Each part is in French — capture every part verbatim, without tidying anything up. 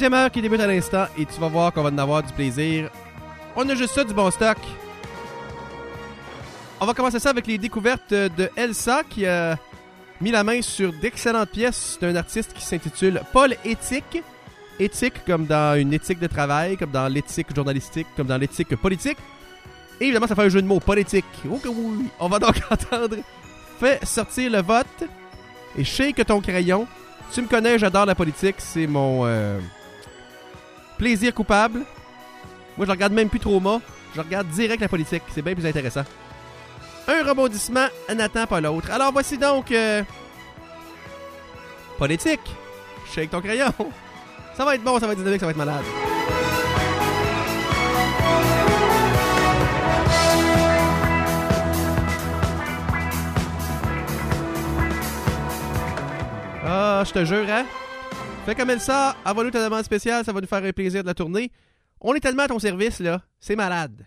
Deuxième heure qui débute à l'instant et tu vas voir qu'on va en avoir du plaisir. On a juste ça, du bon stock. On va commencer ça avec les découvertes de Elsa qui a mis la main sur d'excellentes pièces d'un artiste qui s'intitule Paul Éthique. Éthique comme dans une éthique de travail, comme dans l'éthique journalistique, comme dans l'éthique politique. Et évidemment, ça fait un jeu de mots, politique. Ok, oui. On va donc entendre Fais sortir le vote et shake ton crayon. Tu me connais, j'adore la politique, c'est mon euh, plaisir coupable. Moi, je regarde même plus Trauma, je regarde direct la politique, c'est bien plus intéressant. Un rebondissement n'attend pas l'autre. Alors voici donc euh, politique. Shake ton crayon. Ça va être bon, ça va être dynamique, ça va être malade. Ah, je te jure, hein? Fais comme Elsa, envoie-nous ta demande spéciale, ça va nous faire un plaisir de la tourner. On est tellement à ton service, là. C'est malade.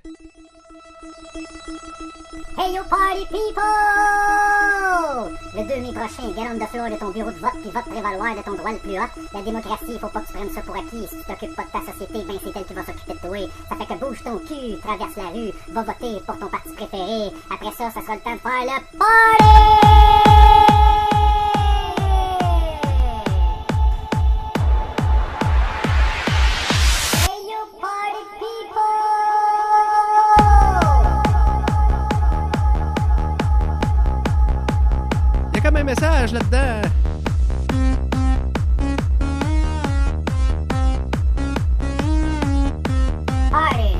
Hey yo party people! Le deux mai prochain, get on the floor de ton bureau de vote puis vote prévaloir de ton droit le plus haut. La démocratie, faut pas que tu prennes ça pour acquis. Si tu t'occupes pas de ta société, ben c'est elle qui va s'occuper de toi. Ça fait que bouge ton cul, traverse la rue, va voter pour ton parti préféré. Après ça, ça sera le temps de faire le party! Comme un message là-dedans. Party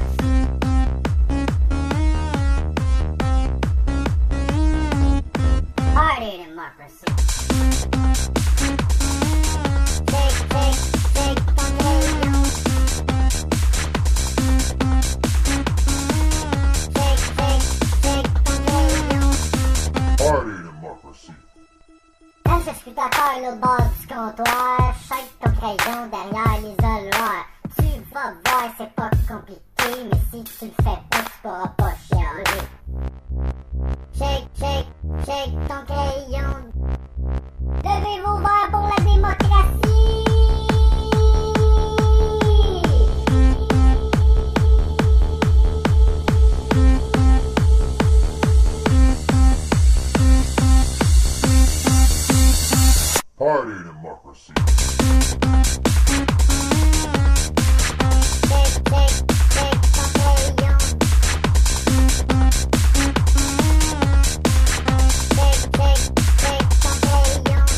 democracy. Party democracy. Shake, shake, shake ton crayon. Shake, shake, shake ton crayon. Party. Quand je suis d'accord l'autre bord du comptoir, shake ton crayon derrière l'isoloir. Tu vas voir, c'est pas compliqué, mais si tu le fais pas, tu pourras pas chialer. Shake, shake, shake ton crayon. Levez vos verres pour la démocratie. Party democracy. Shake, shake, shake ton crayon. Shake, shake, shake ton crayon.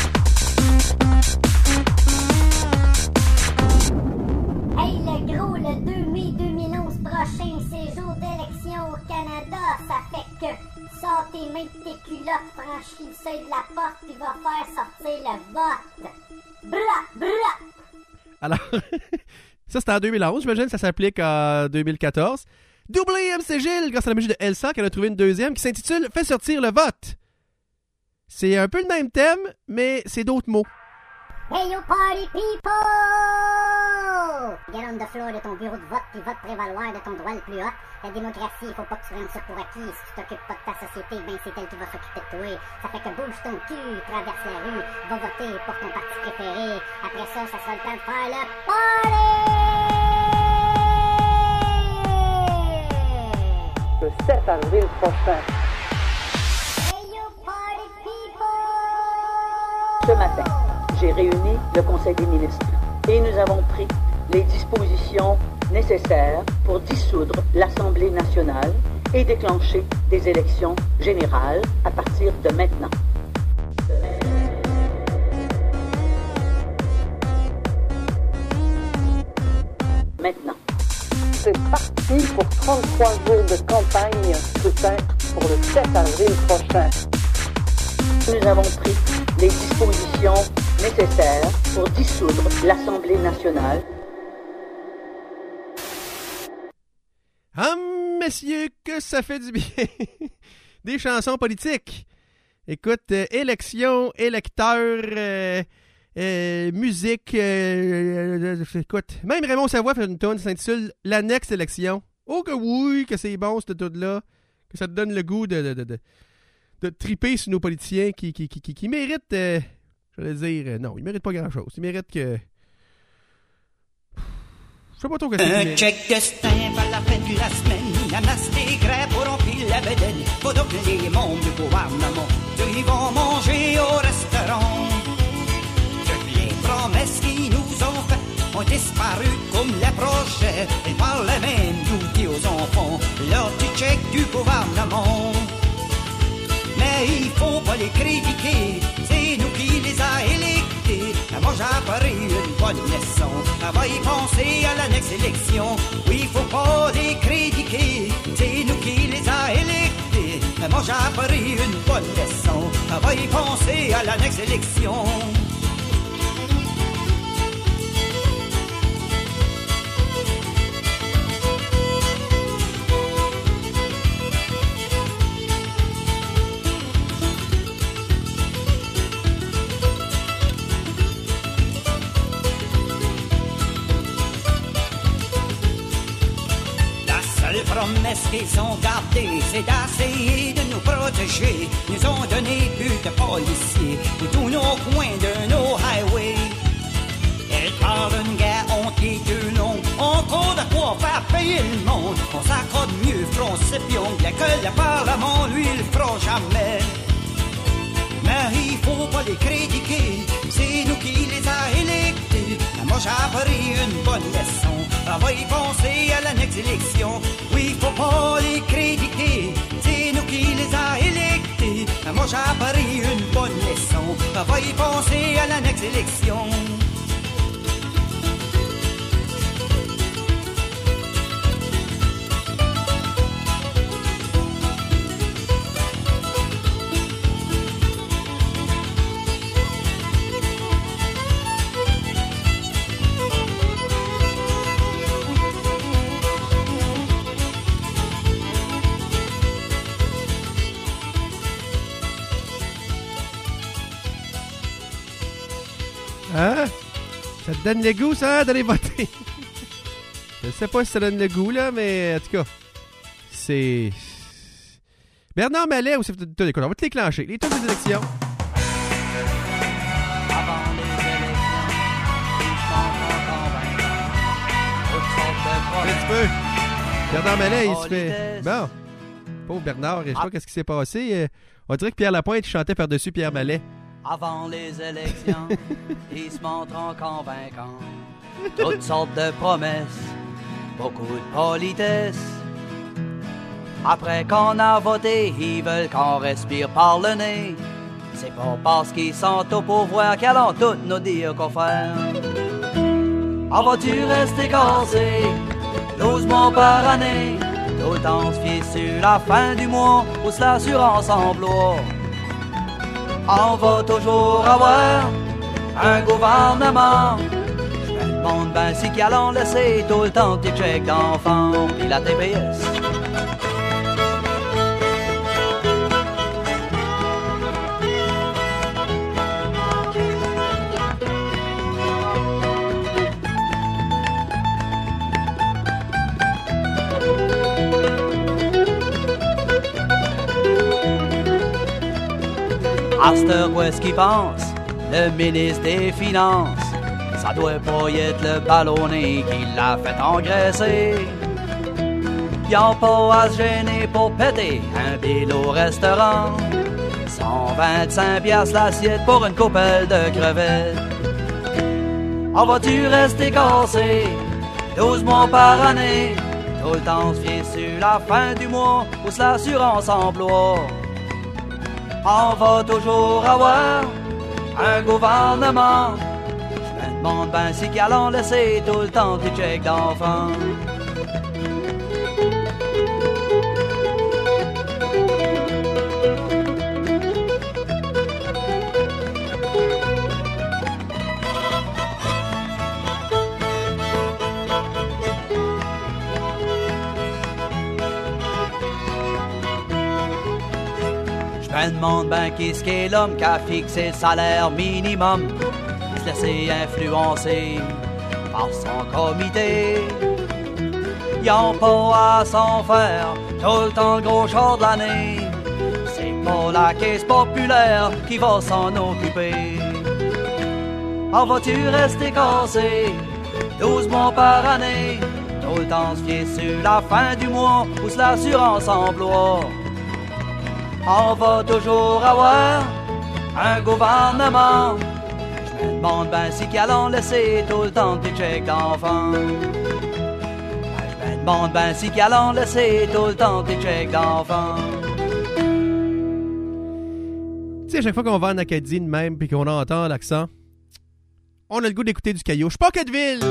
Hey le gros, le deux mai deux mille onze prochain, c'est jour d'élection au Canada. Ça fait que sors tes mains de tes culottes, franchis le seuil de la porte, puis va faire sortir le vote. Bra, bra. Alors, ça c'était en deux mille onze, j'imagine que ça s'applique en deux mille quatorze. Doublé M C Gilles, grâce à la magie de Elsa, qu'elle a trouvé une deuxième qui s'intitule Fais sortir le vote. C'est un peu le même thème, mais c'est d'autres mots. Hey yo party people! Get on the floor de ton bureau de vote puis vote prévaloir de ton droit le plus haut. La démocratie, faut pas que tu prennes ça pour acquis. Si tu t'occupes pas de ta société, ben c'est elle qui va s'occuper de toi. Ça fait que bouge ton cul, traverse la rue, va voter pour ton parti préféré. Après ça, ça sera le temps de faire le party! Le sept avril prochain. Hey yo party people! Ce matin, j'ai réuni le Conseil des ministres et nous avons pris les dispositions nécessaires pour dissoudre l'Assemblée nationale et déclencher des élections générales à partir de maintenant. Maintenant. C'est parti pour trente-trois jours de campagne et un scrutin pour le sept avril prochain. Nous avons pris les dispositions nécessaires pour dissoudre l'Assemblée nationale. Ah, messieurs, que ça fait du bien! Des chansons politiques. Écoute, euh, élection, électeur, euh, euh, musique. Euh, euh, écoute, même Raymond Savoie fait une tonne qui s'intitule L'annexe élection. Oh que oui, que c'est bon cette tonne-là. Que ça te donne le goût de, de, de, de, de triper sur nos politiciens qui, qui, qui, qui, qui méritent, euh, je vais dire, euh, non, ils méritent pas grand-chose. Ils méritent que Je sais pas trop qu'est-ce que Un check destin à la fin de la semaine. Nanas des grès pour remplir la bedaine. Faut donc les membres du gouvernement ils vont manger au restaurant. Toutes les promesses qu'ils nous ont faites ont disparu comme les projets. Et par les mêmes outils aux enfants lors du check du gouvernement. Mais il faut pas les critiquer, c'est nous qui les a électés. Moi j'ai paru une bonne leçon, on va y penser à la next élection. Oui, il faut pas les critiquer, c'est nous qui les a électés. Moi j'ai paru une bonne leçon, on va y penser à la next élection. Les promesses qu'ils ont gardées, c'est d'essayer de nous protéger. Nous ont donné plus de policiers pour tous nos coins de nos highways. Ils parlent d'une guerre entre les deux langues, encore de quoi faire payer le monde. On s'accorde mieux français puis anglais que le Parlement, lui, il fera jamais. Mais il faut pas les critiquer, c'est nous qui les a électés. Moi j'ai appris une bonne leçon, on va y penser à la next élection. Oui, faut pas les critiquer, c'est nous qui les a électés. Moi j'ai appris une bonne leçon, on va y penser à la next élection. Hein? Ça te donne le goût, ça, d'aller voter? Je sais pas si ça donne le goût, là, mais en tout cas, c'est... Bernard Malet, ou c'est... Écoute, on va te déclencher. Les tours des élections. Avant les élections, ils sont convaincants. Un petit peu. Bernard Malet, il se fait... Bon. Pauvre Bernard, je sais pas qu'est-ce qui s'est passé. Euh, on dirait que Pierre Lapointe chantait par-dessus Pierre Malet. Avant les élections, ils se montrent convaincants. Toutes sortes de promesses, beaucoup de politesse. Après qu'on a voté, ils veulent qu'on respire par le nez. C'est pas parce qu'ils sont au pouvoir qu'ils allons tous nous dire quoi faire. En vas-tu rester cassé, douze mois par année, tout le temps se fier sur la fin du mois ou sur l'assurance emploi. On va toujours avoir un gouvernement. Je me demande ben si qu'ils allons laisser tout le temps tes chèques d'enfants pis la T P S. À cette heure où est-ce qu'il pense, le ministre des Finances, ça doit pas y être le ballonné qui l'a fait engraisser. Y'en pas à se gêner pour péter un bill au restaurant. cent vingt-cinq piastres l'assiette pour une coupelle de crevettes. En vas-tu rester cassé, douze mois par année, tout le temps se fier sur la fin du mois ou sur l'assurance emploi. On va toujours avoir un gouvernement. Je me demande ben si qu'ils allons laisser tout le temps tes chèques d'enfants. Je me demande ben qui ce qu'est l'homme qui a fixé le salaire minimum. Se laisser influencer par son comité. Y'en pas à s'en faire tout le temps le gros char de l'année. C'est pas la caisse populaire qui va s'en occuper. En vas-tu rester cassé, douze mois par année. Tout le temps se fier sur la fin du mois ou sur l'assurance emploi. On va toujours avoir un gouvernement. Je me demande ben si qu'allons laisser tout le temps des chèques d'enfants. Je me demande ben si qu'allons laisser tout le temps des chèques d'enfants. Tu sais, à chaque fois qu'on va en Acadie de même puis qu'on entend l'accent, on a le goût d'écouter du Caillouche. Pocketville!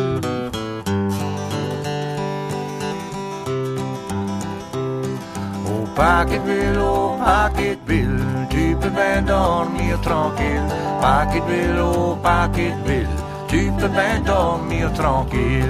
Au Pocketville, au Pocketville, tu peux bien dormir tranquille. Pocketville, au Pocketville, tu peux bien dormir tranquille.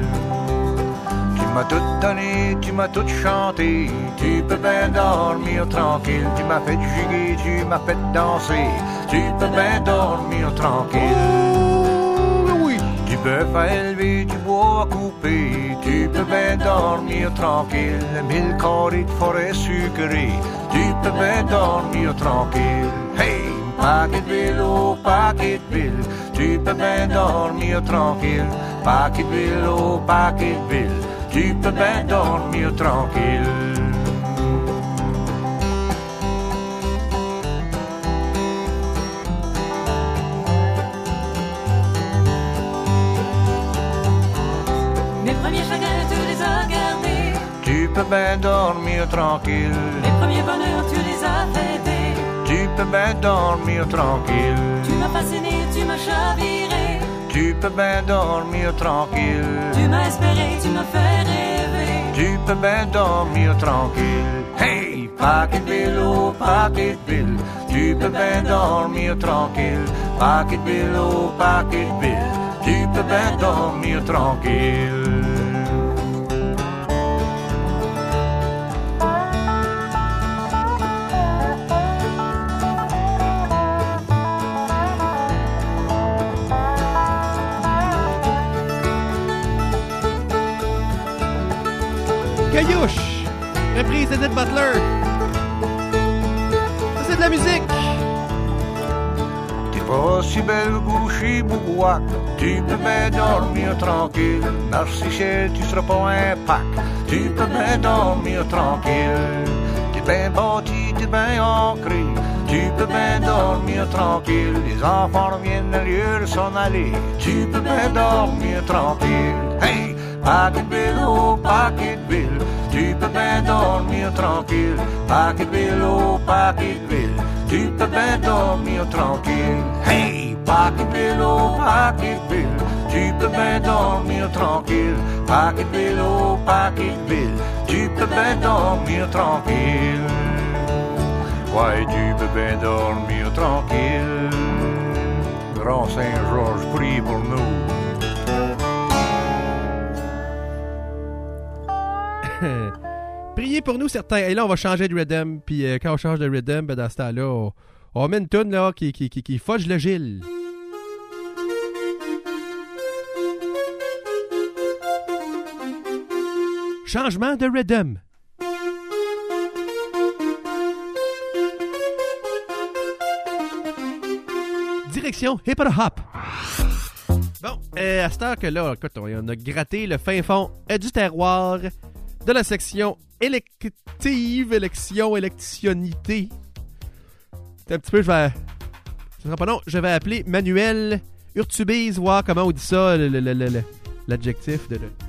Tu m'as tout donné, tu m'as tout chanté, tu peux bien dormir tranquille. Tu m'as fait giguer, tu m'as fait danser, tu peux bien dormir tranquille. Oh, oui! Du bœuf à élever, du bois à couper, tu peux bien dormir tranquille. Mille carrés de forêt sucrée, tu peux bien dormir tranquille. Hey! Pocketville, oh Pocketville, tu peux bien dormir tranquille. Pocketville, oh Pocketville, tu peux bien dormir tranquille. Mes premiers chagrins, tu les as gardés. Tu peux bien dormir tranquille. Mes premiers bonheurs, tu les as fêtés. Tu peux bien dormir tranquille. Tu m'as fasciné, tu m'as chaviré. Tu peux bien dormir tranquille. Tu m'as espéré, tu m'as fait rêver. Tu peux bien dormir tranquille. Hey, Pocketville, oh Pocketville, tu peux bien dormir tranquille. Pocketville, oh Pocketville, tu peux bien dormir tranquille. Caillouche! Reprise d'Edith Butler. Ça, c'est de la musique! T'es pas si belle bouchée, bouboua, tu peux bien dormir tranquille. Merci ciel, tu seras pas un pack, tu peux bien dormir tranquille. T'es bien bâti, t'es bien ancré, tu peux bien dormir tranquille. Les enfants reviennent à lieu de s'en aller, tu peux bien dormir tranquille. Hey! Pocketville, oh Pocketville, tu peux bien dormir tranquille. Pocketville, oh Pocketville, tu peux bien dormir tranquille. Hey! Pocketville, oh Pocketville, tu peux bien dormir tranquille. Pocketville, oh Pocketville, tu peux bien dormir tranquille. Ouais, tu peux bien dormir tranquille. Grand Saint-Georges, prie pour nous. Priez pour nous certains. Et là, on va changer de rhythm. Puis euh, quand on change de rhythm, ben, dans ce temps-là, on, on met une toune là, qui, qui, qui, qui fudge le Gilles. Changement de rhythm. Direction hip hop. Bon, euh, à cette heure que là, écoute, on a gratté le fin fond euh, du terroir de la section élective, élection, électionnité. C'est un petit peu, je vais... Ce sera pas long, je vais appeler Manuel Urtubise, voir comment on dit ça, le, le, le, le, l'adjectif de... Le...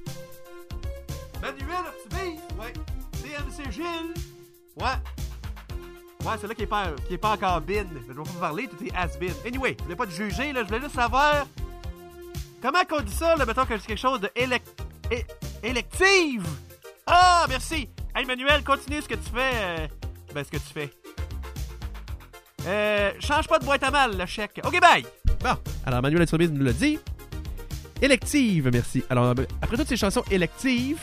Manuel Urtubise, ouais. C M C Gilles, ouais. Ouais, c'est là qui est pas, qui est pas encore bin. Je vais pas vous parler, tout est has-been. Anyway, je voulais pas te juger, là, je voulais juste savoir... Comment qu'on dit ça, là, mettons que c'est quelque chose de élect... é- élective? Ah, merci! Hey, Manuel, continue ce que tu fais. Euh... Ben, ce que tu fais. Euh... Change pas de boîte à mal, le chèque. OK, bye! Bon, alors Manuel Urtubise nous l'a dit. Élective, merci. Alors, après toutes ces chansons électives,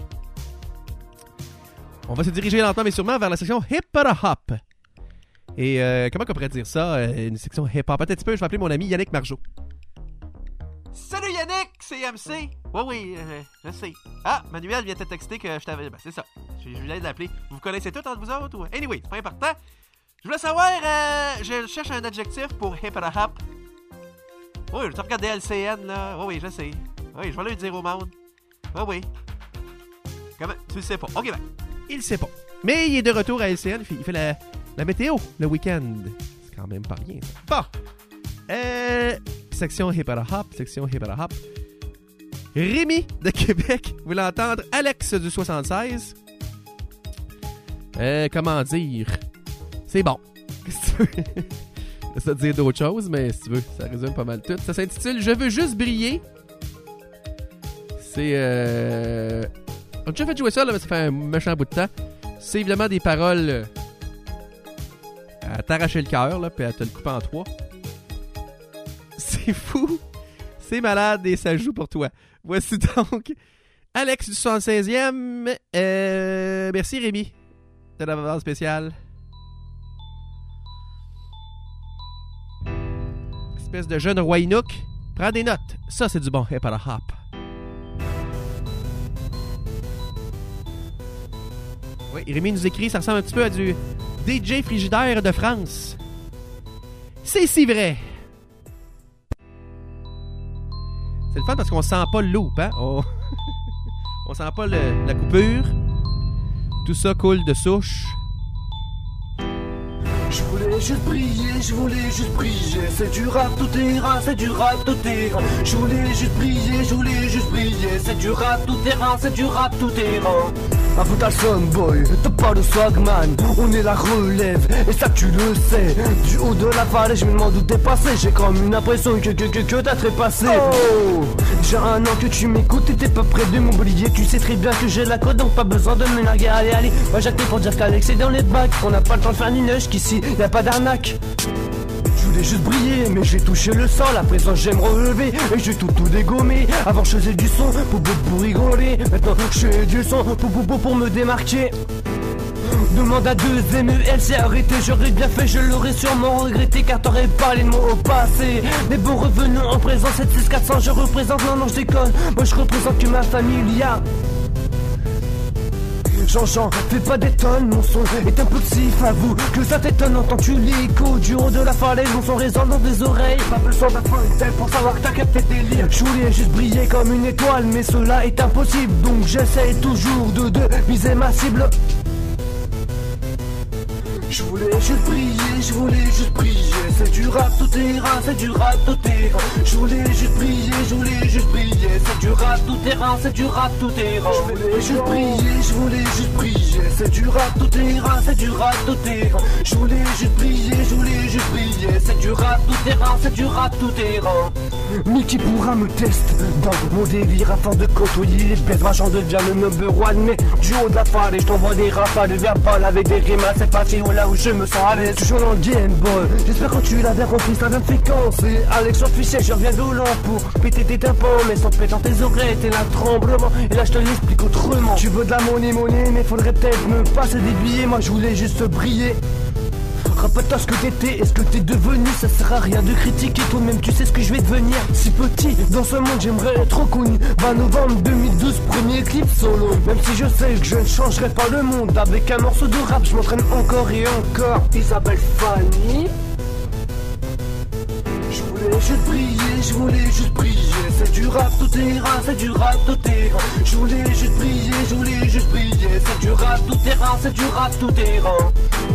on va se diriger lentement mais sûrement vers la section hip-hop. Et euh, comment on pourrait dire ça? Euh, une section hip-hop. Attends un petit peu, je vais appeler mon ami Yannick Margeau. Salut Yannick, C M C! Oui, oui, euh, je sais. Ah, Manuel vient te texter que je t'avais... Ben, c'est ça. Je viens de l'appeler. Vous vous connaissez tous entre vous autres? Ou... Anyway, c'est pas important. Je voulais savoir... Euh, je cherche un adjectif pour hip-hop. Oui, tu regardes L C N, là. Oui, oui, je sais. Oui, je vais le dire au monde. Oui, oui. Comment? Tu le sais pas. OK, ben. Il le sait pas. Mais il est de retour à L C N. Il fait la, la météo le week-end. C'est quand même pas rien, ça. Bon. Euh, section Hip Hop. Section Hip Hop. Rémi de Québec. Vous voulez entendre Alex du soixante-seize. Euh, comment dire? C'est bon. Qu'est-ce que tu veux? Ça te dire d'autres choses, mais si tu veux, ça résume pas mal tout. Ça s'intitule « Je veux juste briller ». C'est... Euh... On a déjà fait jouer ça, là, mais ça fait un méchant bout de temps. C'est évidemment des paroles euh, à t'arracher le cœur, là, puis à te le couper en trois. C'est fou. C'est malade et ça joue pour toi. Voici donc Alex du soixante-seizième. Euh... Merci Rémi de la bande spéciale. Espèce de jeune roi Inuk. Prends des notes. Ça, c'est du bon hip hop. Oui, Rémi nous écrit, ça ressemble un petit peu à du D J Frigidaire de France. C'est si vrai. C'est le fun parce qu'on sent pas le loop, hein? On, on sent pas le, la coupure. Tout ça coule de souche. Je voulais juste briller, je voulais juste briller. C'est du rap tout terrain, c'est du rap tout terrain. Je voulais juste briller, je voulais juste briller. C'est du rap tout terrain, c'est du rap tout terrain. Un peu ta son boy, t'as pas de swagman. On est la relève, et ça tu le sais. Du haut de la vallée, je me demande où t'es passé. J'ai comme une impression que, que, que, que t'as trépassé. Oh, déjà un an que tu m'écoutes et t'es pas près de m'oublier. Tu sais très bien que j'ai la code, donc pas besoin de me narguer. Allez, allez, moi j'active pour dire qu'Alex est dans les bacs. On n'a pas le temps de faire ni neige, qu'ici y'a pas d'arnaque. Je voulais juste briller, mais j'ai touché le sol. À présent j'aime relever, et j'ai tout tout dégommé. Avant je faisais du son, pour, pour, pour rigoler. Maintenant je fais du son, pour, pour, pour, pour me démarquer. Demande à deux M E, elle s'est arrêtée. J'aurais bien fait, je l'aurais sûrement regretté, car t'aurais parlé de moi au passé. Mais bon, revenons en présent, sept six quatre cents, je représente, non non je déconne. Moi je représente que ma famille, il y a Jean-Jean, fais pas des tonnes, mon son est impulsif, avoue que ça t'étonne. Entends-tu l'écho du haut de la falaise, mon son résonne dans des oreilles. Pas besoin d'un fontaine pour savoir que t'as capté tes délire. Je voulais juste briller comme une étoile, mais cela est impossible. Donc j'essaie toujours de, de viser ma cible. Je voulais juste briller, je voulais juste briller. C'est du rap tout terrain, c'est du rap tout terrain. Je voulais juste briller, je voulais juste briller. C'est du rap tout terrain, c'est du rap tout terrain. Je voulais juste briller, je voulais juste briller. C'est du rap tout terrain, c'est du rap tout terrain. Je voulais juste briller, je voulais juste briller. C'est du rap tout terrain, c'est du rap tout terrain. Mais qui pourra me tester dans mon délire afin de côtoyer les bêtes. Moi j'en deviens le number one, mais du haut de la falaise, je t'envoie des rafales de verbal avec des rimes assez faciles. Là où je me sens à l'aise, toujours dans le Game Boy. J'espère que tu l'as bien compris, ça vient de fréquence. C'est Alex officiel, je reviens de l'an pour péter tes tympans, mais sans te péter dans tes oreilles, t'es là tremblement. Et là je te l'explique autrement. Tu veux de la monnaie, monnaie, mais faudrait peut-être me passer des billets. Moi je voulais juste briller. Rappelle-toi ce que t'étais et ce que t'es devenu. Ça sert à rien de critiquer, toi-même tu sais ce que je vais devenir. Si petit dans ce monde j'aimerais être reconnu. vingt novembre deux mille douze, premier clip solo. Même si je sais que je ne changerai pas le monde, avec un morceau de rap je m'entraîne encore et encore. Isabelle Fanny. Je voulais juste briller, je voulais juste briller. C'est du rap tout terrain, c'est du rap tout terrain. Je voulais juste briller, je voulais juste briller. C'est du rap tout terrain, c'est du rap tout terrain.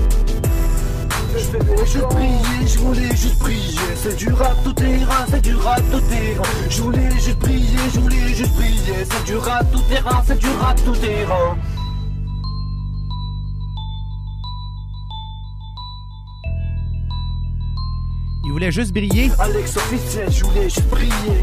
Je voulais juste briller, je voulais juste briller. C'est du rap tout terrain, c'est du rap tout terrain. Je voulais juste briller, je voulais juste briller. C'est du rap tout terrain, c'est du rap tout terrain. Il voulait juste briller. Alex officiel, je voulais juste briller.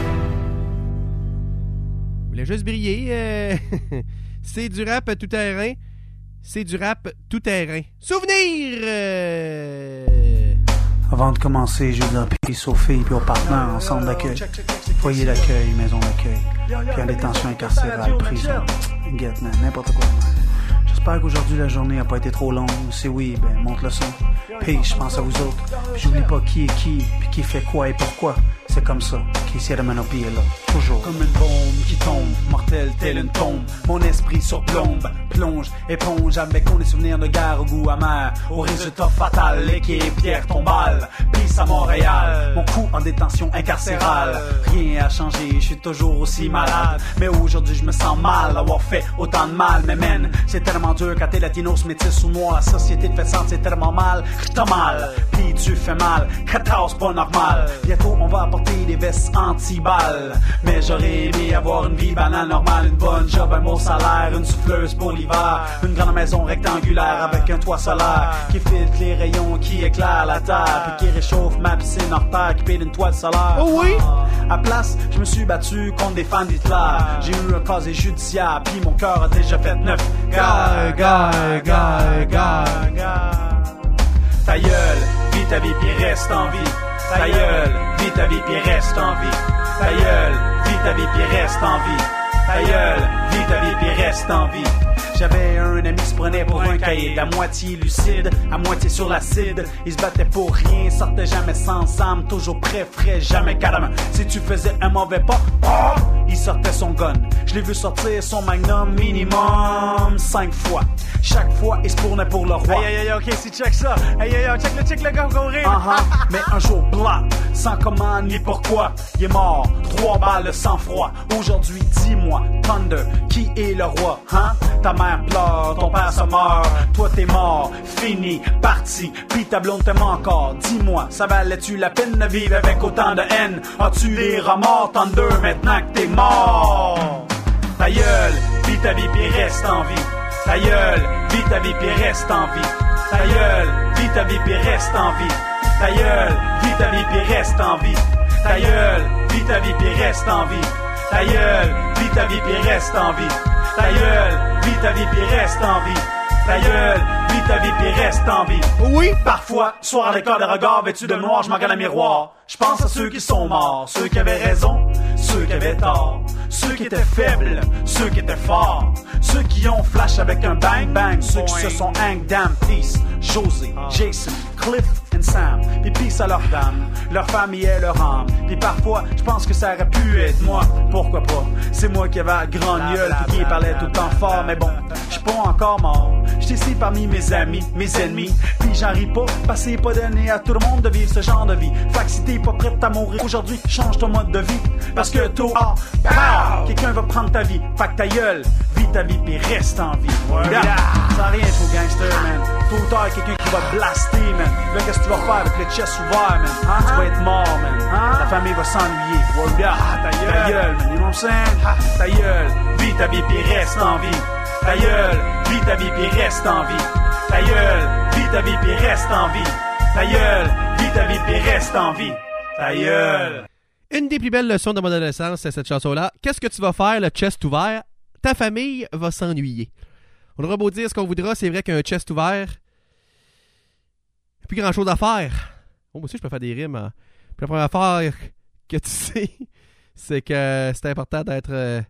Il voulait juste briller. Euh... c'est du rap tout terrain. C'est du rap tout terrain. Souvenir! Euh... Avant de commencer, je veux dire peace aux filles puis aux partenaires en centre d'accueil. Foyer d'accueil, maison d'accueil. Puis en détention incarcérale, prison. Get, man, n'importe quoi, man. J'espère qu'aujourd'hui la journée a pas été trop longue. Si oui, ben monte le son. Puis je pense à vous autres. Puis j'oublie pas qui est qui, puis qui fait quoi et pourquoi. C'est comme ça qu'Ici Hermano P est là. Toujours. Comme une bombe qui tombe, mortel tel une tombe. Mon esprit surplombe, plonge, éponge avec mes souvenirs de guerre au goût amer. Au résultat fatal, l'équipe pierre tombale. Peace à Montréal, mon coup en détention incarcérale. Rien a changé, je suis toujours aussi malade. Mais aujourd'hui je me sens mal d'avoir fait autant de mal. Mais man, c'est tellement dur quand t'es latinos, métis ou noir. La société te fait sentir tellement mal, t'as mal, pis tu fais mal, quatorze pas normal. Bientôt on va apporter des vestes anti-balles. Mais j'aurais aimé avoir une vie banale normale, une bonne job, un beau salaire, une souffleuse pour l'hiver, une grande maison rectangulaire avec un toit solaire qui filtre les rayons, qui éclaire la terre, puis qui réchauffe ma piscine hors terre, qui pile une toile solaire. Oh oui! À place, je me suis battu contre des fans d'Hitler. J'ai eu un casier judiciaire, puis mon cœur a déjà fait neuf. Guy, guy, guy, guy, guy. Ta gueule, vis ta vie puis reste en vie. Ta gueule, vis ta vie puis reste en vie. Ta gueule, vis ta vie puis reste en vie. Ta gueule, vis ta vie puis reste en vie. J'avais un ami qui se prenait pour un caïd, à moitié lucide, à moitié sur l'acide. Il se battait pour rien, sortait jamais sans âme, toujours prêt, frais, jamais calme. Si tu faisais un mauvais pas, oh, il sortait son gun. Je l'ai vu sortir son magnum minimum cinq fois. Chaque fois, il se tournait pour le roi. Aïe, aïe, aïe, ok, si check ça. Aïe, aïe, aïe, check le, check le gars courir. Uh-huh. Mais un jour, blanc, sans comment ni pourquoi, il est mort, trois balles de sang-froid. Aujourd'hui, dis-moi, Thunder, qui est le roi, hein? Ta mère pleure, ton père se meurt, toi t'es mort, fini, parti, puis ta blonde t'aime encore. Dis-moi, ça valait-tu la peine de vivre avec autant de haine? As-tu des remords, Thunder, maintenant que t'es mort? Ta gueule, vis ta vie puis reste en vie. Ta gueule, vis ta vie puis reste en vie. Ta gueule, vis ta vie puis reste en vie. Ta gueule, vis ta vie puis reste en vie. Ta gueule, vis ta vie puis reste en vie. Ta gueule, vis ta vie puis reste en vie. Ta gueule, vis ta vie puis reste en vie. Ta gueule, vis ta vie puis reste en vie. Oui, parfois, soir à l'école des regards vêtus de noir, je me regarde à miroir. Je pense à ceux qui sont morts, ceux qui avaient raison, ceux qui avaient tort, ceux qui étaient faibles, ceux qui étaient forts, ceux qui ont flash avec un bang bang, ceux qui se sont hang damn peace, José, Jason, Cliff and Sam, puis peace à leur dame, leur famille et leur âme. Puis parfois, je pense que ça aurait pu être moi, pourquoi pas? C'est moi qui avais la grande gueule puis qui parlait tout le temps fort, mais bon, je suis pas encore mort. J'étais ici parmi mes amis, mes ennemis, puis j'en ris pas, parce que c'est pas donné à tout le monde de vivre ce genre de vie. Fait que si t'es pas prête à mourir aujourd'hui, change ton mode de vie, parce que tôt, ah, pow, quelqu'un va prendre ta vie. Fait que ta gueule, vis ta vie puis reste en vie. Yeah. Ça n'a rien de faux gangster, man. Tôt ou tard, quelqu'un qui va blaster, man. Là, qu'est-ce que tu vas faire avec le chest ouvert, man? Hein? Tu vas être mort, man. Hein? La famille va s'ennuyer. Word up. Ta gueule, ta gueule, man. You know what I'm saying? Ha. Ta gueule, vis ta vie puis reste en vie. Ta gueule, vis ta vie puis reste en vie. Ta gueule, vis ta vie puis reste en vie. Ta gueule, vis ta vie puis reste en vie. Ta gueule. Une des plus belles leçons de mon adolescence, c'est cette chanson-là. Qu'est-ce que tu vas faire, le chest ouvert? Ta famille va s'ennuyer. On aura beau dire ce qu'on voudra, c'est vrai qu'un chest ouvert, il n'y a plus grand-chose à faire. Oh, moi aussi, je peux faire des rimes. Hein. Puis la première affaire que tu sais, c'est que c'est important d'être euh,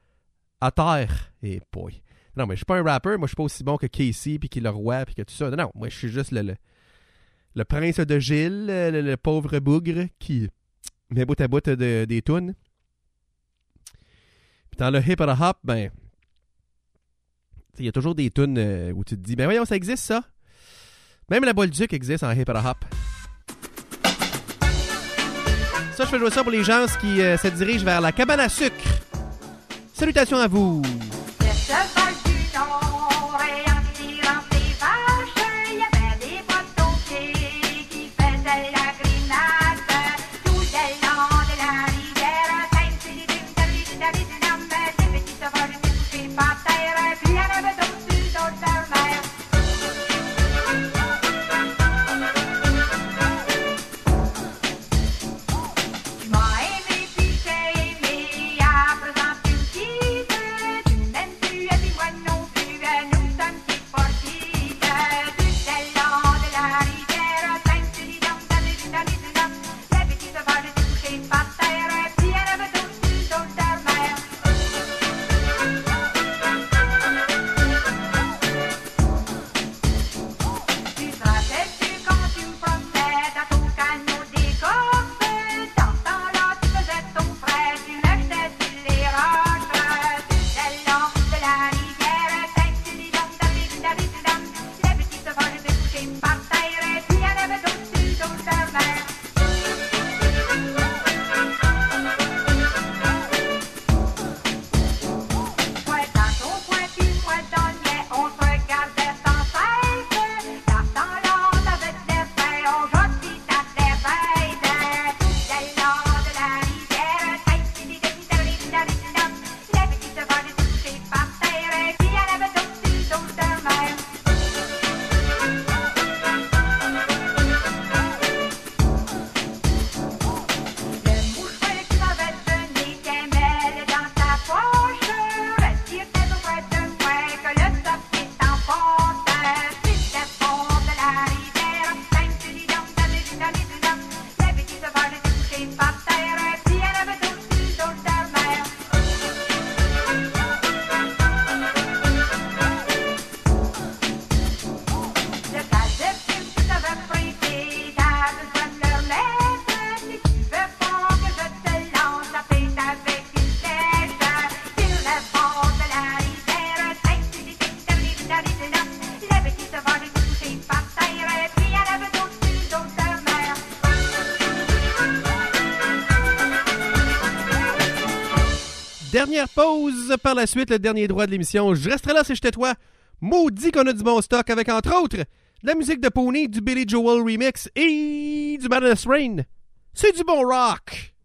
à terre. Et boy. Non, mais je suis pas un rapper. Moi, je suis pas aussi bon que Casey, puis qui est le roi, puis que tout ça. Non, non, moi, je suis juste le, le, le prince de Gilles, le, le pauvre bougre qui met bout à bout de, des tunes. Puis dans le hip-hop, ben, il y a toujours des tunes euh, où tu te dis, ben voyons, ça existe ça. Même la Bolduc existe en hip-hop. Ça, je fais jouer ça pour les gens qui euh, se dirigent vers la cabane à sucre. Salutations à vous. Tu m'aimes, tu es Dernière pause par la suite, le dernier droit de l'émission. Je resterai là si j'étais toi. Maudit qu'on a du bon stock avec, entre autres, de la musique de Pony, du Billy Joel remix et du Madness Rain. C'est du bon rock!